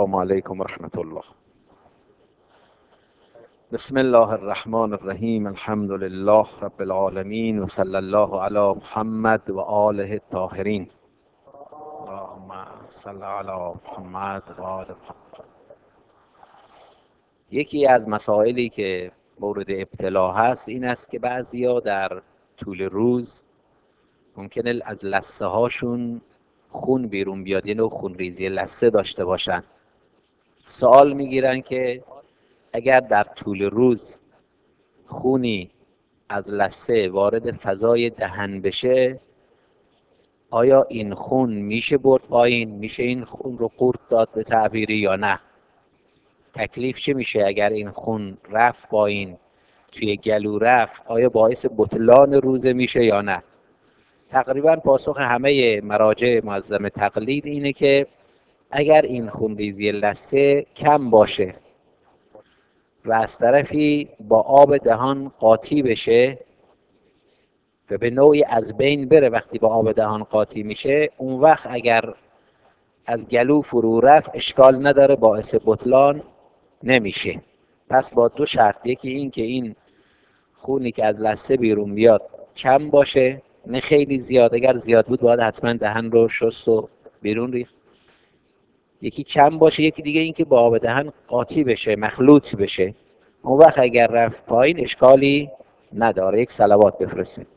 السلام علیکم ورحمة الله. بسم الله الرحمن الرحیم. الحمد لله رب العالمین و صلی الله علی محمد و آله الطاهرین. اللهم صل علی محمد و آل محمد. یکی از مسائلی که مورد ابتلا هست این است که بعضیا در طول روز ممکنه از لثه هاشون خون بیرون بیاد، یه نوع خونریزی لثه داشته باشن. سوال میگیرن که اگر در طول روز خونی از لثه وارد فضای دهن بشه، آیا این خون میشه برد پایین؟ میشه این خون رو قورت داد به تعبیری یا نه؟ تکلیف چه میشه اگر این خون رفت پایین، توی گلو رفت، آیا باعث بطلان روزه میشه یا نه؟ تقریبا پاسخ همه مراجع معظم تقلید اینه که اگر این خونریزی لثه کم باشه و از طرفی با آب دهان قاطی بشه و به نوعی از بین بره، وقتی با آب دهان قاطی میشه اون وقت اگر از گلو فرو رفت اشکال نداره، باعث بطلان نمیشه. پس با دو شرط، یکی این که این خونی که از لثه بیرون بیاد کم باشه، نه خیلی زیاد، اگر زیاد بود باید حتما دهن رو شست و بیرون ریخت، یکی کم باشه، یکی دیگه این که با آب دهن قاطی بشه، مخلوط بشه. اون وقت اگر رفت پایین اشکالی نداره. یک صلوات بفرستیم.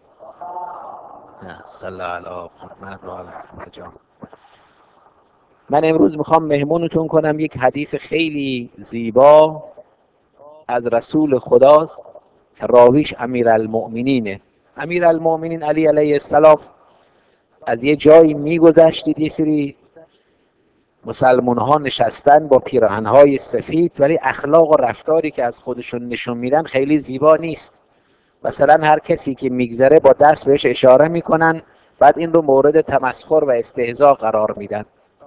صلی علی محمد و آل محمد. من امروز میخوام مهمونتون کنم یک حدیث خیلی زیبا از رسول خداست که راویش امیرالمؤمنینه. امیرالمؤمنین علی علیه السلام از یه جایی میگذشتید، یه سری مسلمان ها نشستن با پیراهن‌های سفید، ولی اخلاق و رفتاری که از خودشون نشون میدن خیلی زیبا نیست. مثلا هر کسی که میگذره با دست بهش اشاره میکنن، بعد این رو مورد تمسخر و استهزاء قرار میدن.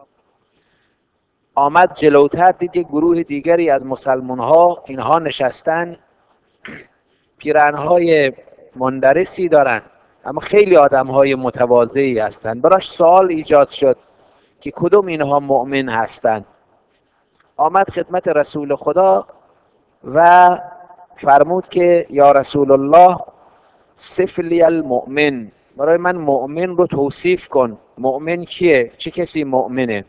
آمد جلوتر، دید یک گروه دیگری از مسلمان ها، اینها نشستن، پیراهن‌های مندرسی دارن اما خیلی آدم‌های متواضعی هستند. براش سوال ایجاد شد که کدوم اینها مؤمن هستند. آمد خدمت رسول خدا و فرمود که یا رسول الله صف لی المؤمن، برای من مؤمن رو توصیف کن. مؤمن کیه؟ چه کسی مؤمنه؟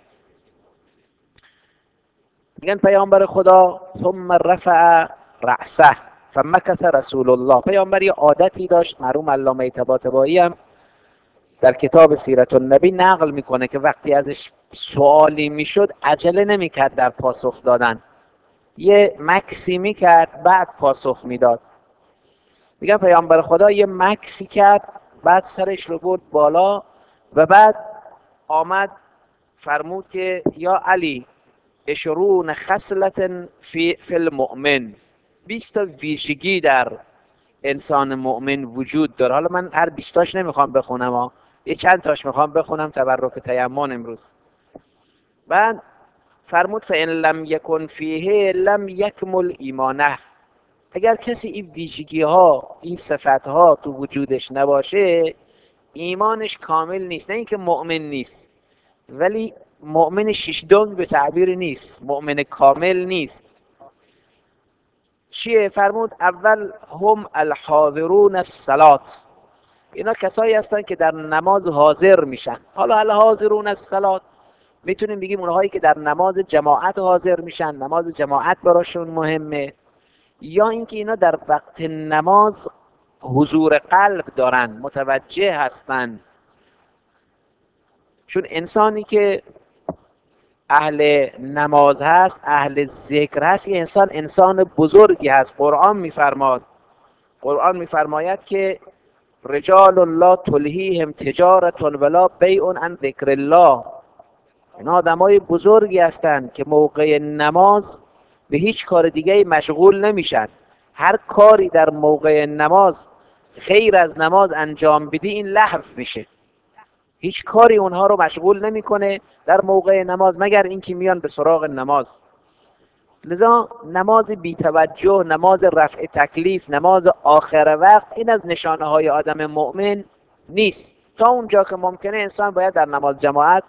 میگن پیامبر خدا ثم رفع رأسه فمکث رسول الله. پیامبر یه عادتی داشت، مرحوم علامه طباطبایی هم در کتاب سیرت النبی نقل میکنه که وقتی ازش سوالی میشد عجله نمیکرد در پاسخ دادن، یه مکسی میکرد بعد پاسخ میداد. میگن پیامبر خدا یه مکسی کرد، بعد سرش رو برد بالا و بعد آمد فرمود که یا علی اشرون خصلت فی المؤمن، 20 تا ویژگی در انسان مؤمن وجود داره. حالا من هر 20 تاش نمیخوام بخونم، یه چند تاش میخوام بخونم تبرک تیمم امروز. بعد فرمود فان لم یکن فیه لم یکمل ایمانه، اگر کسی این ویژگی ها، این صفت ها تو وجودش نباشه ایمانش کامل نیست. نه اینکه مؤمن نیست، ولی مؤمن شش دنگ به تعبیر نیست، مؤمن کامل نیست. چیه؟ فرمود اول هم الحاضرون الصلات، اینا کسایی هستن که در نماز حاضر میشن. حالا الحاضرون الصلات میتونیم بگیم اونهایی که در نماز جماعت حاضر میشن، نماز جماعت براشون مهمه، یا اینکه اینا در وقت نماز حضور قلب دارن، متوجه هستن. چون انسانی که اهل نماز هست، اهل ذکر هست، یه انسان بزرگی هست. قرآن میفرماید که رجال لا تلهیهم تجارت ولا بیع عن ذکر الله، اینا آدمای بزرگی هستند که موقع نماز به هیچ کار دیگه مشغول نمیشن. هر کاری در موقع نماز غیر از نماز انجام بدی این لهو میشه. هیچ کاری اونها رو مشغول نمیکنه در موقع نماز مگر اینکه میان به سراغ نماز. لذا نماز بی‌توجه، نماز رفع تکلیف، نماز آخر وقت، این از نشانه های آدم مؤمن نیست. تا اونجا که ممکنه انسان باید در نماز جماعت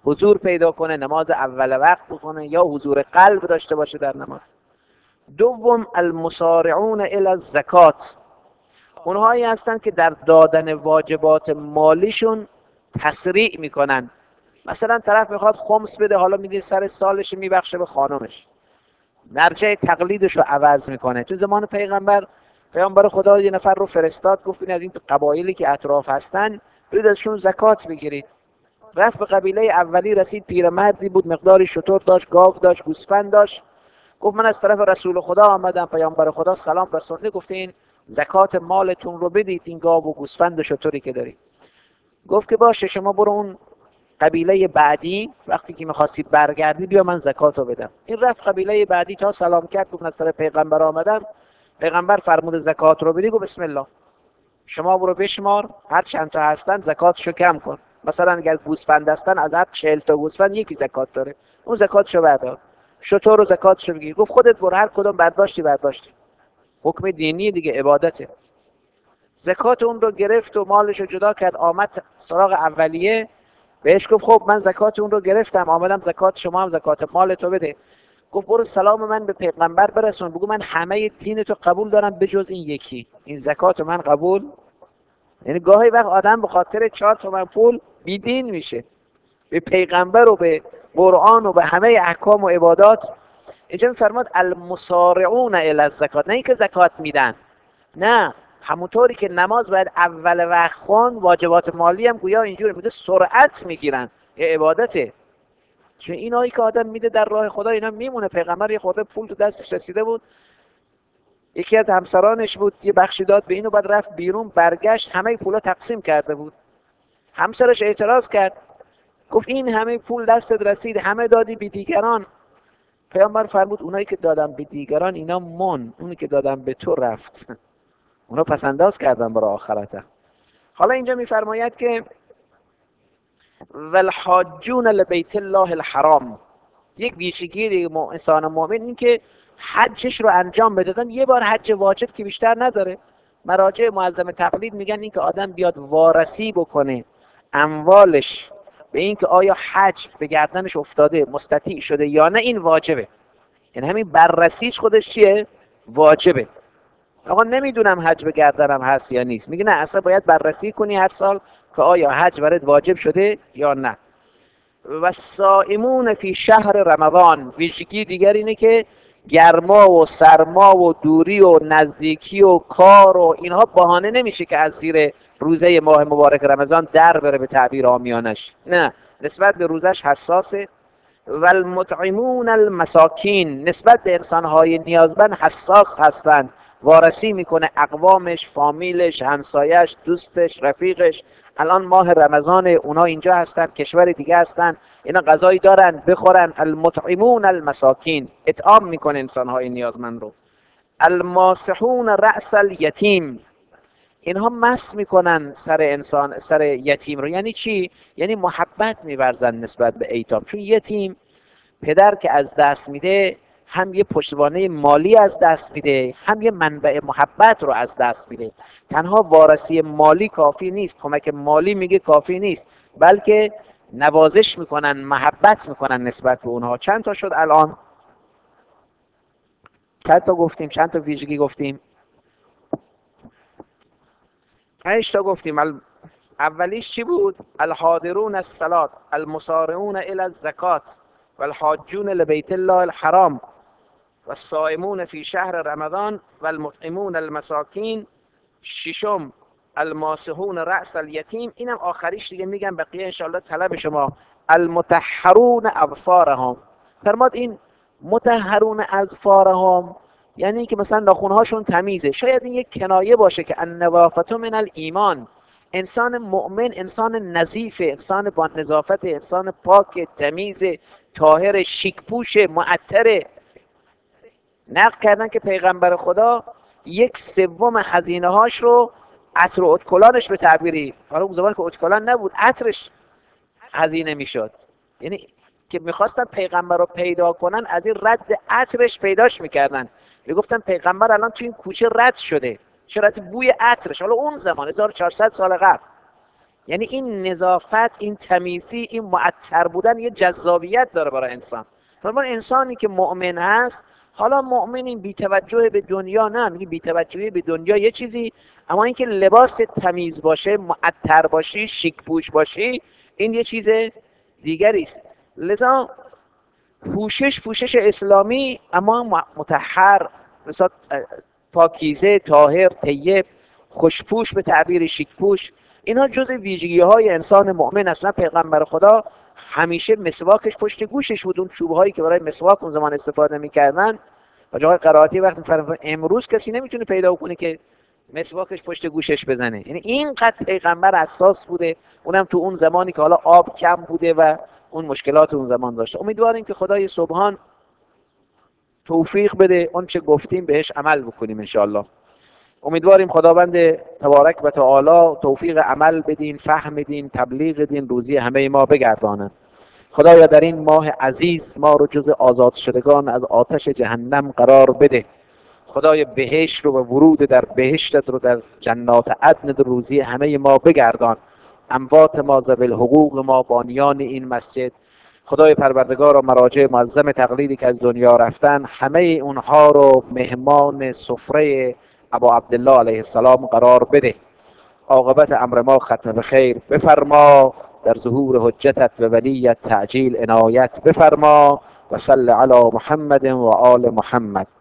حضور پیدا کنه، نماز اول وقت بکنه یا حضور قلب داشته باشه در نماز. دوم المسارعون الی الزکات، اونهایی هستن که در دادن واجبات مالیشون تسریع میکنن. مثلا طرف میخواد خمس بده، حالا میده سر سالش میبخشه به خانمش، مرجع تقلیدش رو عوض میکنه. تو زمان پیامبر خدا یه نفر رو فرستاد، گفت این از این قبایلی که اطراف هستن برید ازشون زکات بگیرید. رفت به قبیله اولی، رسید پیرمردی بود، مقداری شتر داشت، گاو داشت، گوسفند داشت. گفت من از طرف رسول خدا آمدم، پیامبر خدا سلام رسونده، گفته این زکات مالتون رو بدید، این گاو و گوسفند و شتری که دارید. گفت که باشه، شما برو اون قبیله بعدی، وقتی که می‌خواستی برگردی بیا من زکات رو بدم. این رفت قبیله بعدی، تا سلام کرد گفت از طرف پیغمبر آمدم، پیغمبر فرمود زکات رو بدی. گفت بسم الله، شما برو بشمار هر چند تا هستن زکاتشو کم کن. مثلا اگر گوسفند هستن از هر 40 تا گوسفند یکی زکات داره، اون زکاتشو بردار. شتر رو زکاتشو بگیر. گفت خودت برو، هر کدوم برداشتی. حکم دینی دیگه، عبادته. زکات اون رو گرفت و مالش رو جدا کرد، آمد سراغ اولیه، بهش گفت خب من زکات اون رو گرفتم، آمدم زکات شما هم زکات مال تو بده. گفت برو سلام من به پیغمبر برسون، بگو من همه دین تو قبول دارم بجز این یکی، این زکات من قبول. یعنی گاهی وقت آدم به خاطر 4 تومن پول بیدین میشه، به پیغمبر و به قرآن و به همه احکام و عبادات. اینجا میفرماد المسارعون الی الزکات، نه اینکه زکات میدن، نه، همونطوری که نماز باید اول وقت خوان، واجبات مالی هم گویا اینجوری میگه سرعت میگیرن، یه عبادته. چون اینایی که آدم میده در راه خدا اینا میمونه. پیغمبر یه خورده پول تو دستش رسیده بود، یکی از همسرانش بود، یه بخشی داد به اینو، بعد رفت بیرون، برگشت همه پولا تقسیم کرده بود. همسرش اعتراض کرد، گفت این همه پول دستت رسید، همه دادی به دیگران. پیامبر فرمود اونایی که دادم به دیگران اینا اونی که دادم به تو رفت. اونا پس انداز کردن برای آخرته. حالا اینجا میفرماید که والحاجون لبیت الله الحرام، یک ویژگی انسان مؤمن این که حجش رو انجام بده. یه بار حج واجب که بیشتر نداره. مراجع معظم تقلید میگن این که آدم بیاد وارسی بکنه اموالش به این که آیا حج به گردنش افتاده، مستطیع شده یا نه، این واجبه. یعنی همین بررسیش خودش چیه؟ واجبه. آقا نمیدونم حج به گردنم هست یا نیست، میگه نه، اصلا باید بررسی کنی هر سال که آیا حج برات واجب شده یا نه. و صائمون فی شهر رمضان، ویژگی دیگر اینه که گرما و سرما و دوری و نزدیکی و کار و اینها بهانه نمیشه که از زیر روزه ماه مبارک رمضان در بره، به تعبیر عامیانش، نه، نسبت به روزش حساسه. و المطعمون المساکین، نسبت به انسانهای نیازمند حساس هستند، وارسی میکنه اقوامش، فامیلش، همسایش، دوستش، رفیقش. الان ماه رمضان، اونا اینجا هستن، کشور دیگه هستن، اینا غذایی دارن بخورن. المطعمون المساکین، اطعام میکنه انسانهای نیازمند رو. الماسحون رأس الیتیم، اینها مس میکنن سر یتیم رو. یعنی چی؟ یعنی محبت میورزن نسبت به ایتام. چون یتیم پدر که از دست میده، هم یه پشتوانه مالی از دست میده، هم یه منبع محبت رو از دست میده. تنها وارسی مالی کافی نیست، کمک مالی میگه کافی نیست، بلکه نوازش میکنن، محبت میکنن نسبت به اونها. چند تا شد الان؟ چند تا گفتیم؟ چند تا ویژگی گفتیم؟ 5 تا گفتیم. اولیش چی بود؟ الحاضرون الصلاة، المسارعون الی الزکات، والحاجون لبیت الله الحرام، والصائمون فی شهر رمضان، والمطعمون المساکین. 6 الماسحون رأس الیتیم. اینم آخریش دیگه میگم، بقیه انشاءالله طلب شما. المطهرون اظفارهم، فرماد این مطهرون اظفارهم یعنی که مثلا ناخونهاشون تمیزه. شاید این یک کنایه باشه که النظافة من الایمان، انسان مؤمن انسان نظیفه، انسان با نظافت، انسان پاک، تمیز، طاهر، شیکپوش، معطره. نقل کردن که پیغمبر خدا 1/3 هزینه هاش رو عطر و ادکلانش به تعبیری، حالا اون زمان که ادکلان نبود، عطرش هزینه میشد. یعنی که میخواستن پیغمبر رو پیدا کنن، از این رد عطرش پیداش میکردن. میگفتن پیغمبر الان تو این کوچه رد شده، چرا؟ از بوی عطرش. حالا اون زمان 1400 سال قبل یعنی این نظافت، این تمیزی، این معطر بودن یه جذابیت داره برای انسان. فرمان انسانی که مؤمن هست، حالا مؤمن این بی‌توجه به دنیا نه، میگه بی‌توجهی به دنیا یه چیزی، اما اینکه لباس تمیز باشه، معطر باشی، شیک پوش باشی، این یه چیز دیگری است. لذا پوشش اسلامی اما مطهر، مثلا پاکیزه، طاهر، طیب، خوشپوش به تعبیر شیکپوش، اینا جز ویژگی های انسان مؤمن است. پیغمبر خدا همیشه مسواکش پشت گوشش بود، اون چوب هایی که برای مسواک اون زمان استفاده میکردن. و جای قرائتی وقتی فرض امروز کسی نمیتونه پیدا کنه که مسواکش پشت گوشش بزنه. یعنی اینقدر پیغمبر حساس بوده، اونم تو اون زمانی که حالا آب کم بوده و اون مشکلات اون زمان داشته. امیدواریم که خدای سبحان توفیق بده اون چه گفتیم بهش عمل بکنیم انشاءالله. امیدواریم خداوند تبارک و تعالی توفیق عمل بدین، فهم دین، تبلیغ دین، روزی همه ما بگردانه. خدایا در این ماه عزیز ما رو جز آزاد شدگان از آتش جهنم قرار بده. خدای بهشت رو و ورود در بهشتت رو در جنات عدن روزی همه ما بگردان. اموات ما، ذوی الحقوق ما، بانیان این مسجد، خدای پروردگار و مراجع معظم تقلیدی که از دنیا رفتن، همه اونها رو مهمان سفره ابا عبدالله علیه السلام قرار بده. عاقبت امر ما ختم به خیر بفرما. در ظهور حجتت و ولیت تعجیل عنایت بفرما. و صل علی محمد و آل محمد.